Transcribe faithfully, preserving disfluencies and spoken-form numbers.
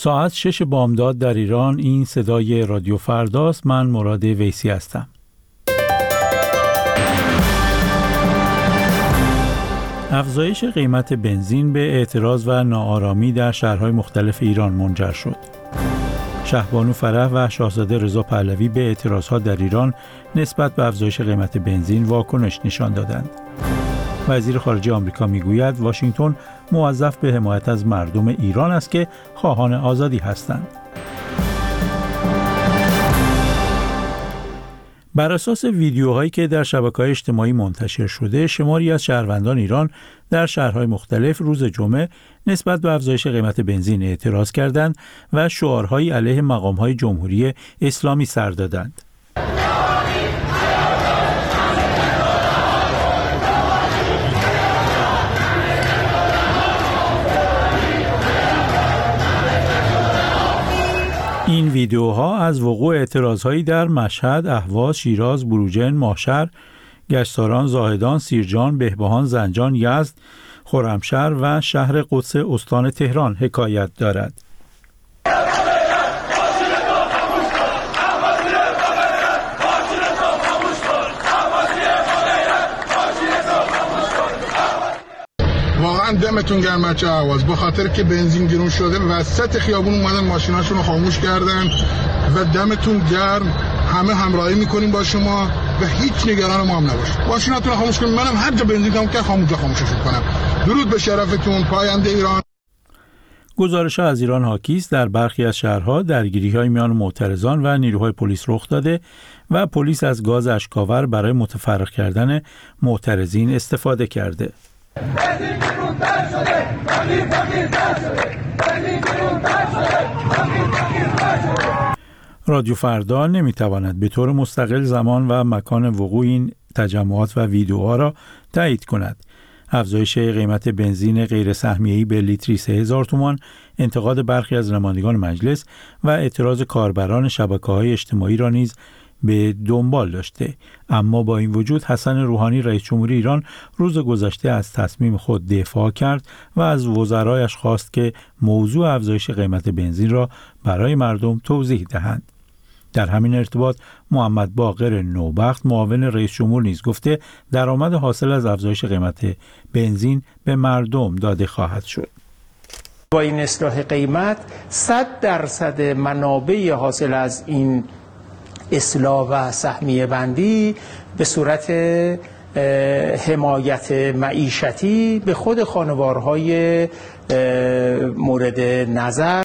ساعت شش بامداد در ایران. این صدای رادیو فرداست. من مراد ویسی هستم. افزایش قیمت بنزین به اعتراض و ناآرامی در شهرهای مختلف ایران منجر شد. شهبانو فرح و شاهزاده رضا پهلوی به اعتراضها در ایران نسبت به افزایش قیمت بنزین واکنش نشان دادند. وزیر خارجه آمریکا میگوید واشنگتن موظف به حمایت از مردم ایران است که خواهان آزادی هستند. بر اساس ویدیوهایی که در شبکه‌های اجتماعی منتشر شده، شماری از شهروندان ایران در شهرهای مختلف روز جمعه نسبت به افزایش قیمت بنزین اعتراض کردند و شعارهایی علیه مقام‌های جمهوری اسلامی سر دادند. این ویدیوها از وقوع اعتراضهایی در مشهد، اهواز، شیراز، بروجرد، ماهشهر، گشتاران، زاهدان، سیرجان، بهبهان، زنجان، یزد، خرمشهر و شهر قدس استان تهران حکایت دارد. واقعا دمتون گرم بچه اهواز، به خاطر که بنزین گرون شده وسط خیابون اومدن ماشیناشون رو خاموش کردن و دمتون گرم. همه همراهی میکنیم با شما و هیچ نگران ما هم نباشید. ماشیناتون رو خاموش کنید، منم هر جا بنزین کم که خاموش خاموشش کنم. درود به شرفتون پاینده ایران. گزارش‌ها از ایران حاکی است. در برخی از شهرها درگیری‌های میان معترضان و نیروهای پلیس رخ داده و پلیس از گاز اشک‌آور برای متفرق کردن معترضین استفاده کرده. رادیو فردا نمیتواند به طور مستقل زمان و مکان وقوع این تجمعات و ویدیوها را تایید کند. افزایش قیمت بنزین غیر سهمیه‌ای به لیتری سه هزار تومان، انتقاد برخی از نمایندگان مجلس و اعتراض کاربران شبکه‌های اجتماعی را نیز به دنبال داشته. اما با این وجود حسن روحانی رئیس جمهوری ایران روز گذشته از تصمیم خود دفاع کرد و از وزرایش خواست که موضوع افزایش قیمت بنزین را برای مردم توضیح دهند. در همین ارتباط محمد باقر نوبخت معاون رئیس جمهور نیز گفته درآمد حاصل از افزایش قیمت بنزین به مردم داده خواهد شد. با این اصلاح قیمت صد درصد منابع حاصل از این اصلاح و سهمیه بندی به صورت حمایت معیشتی به خود خانوارهای مورد نظر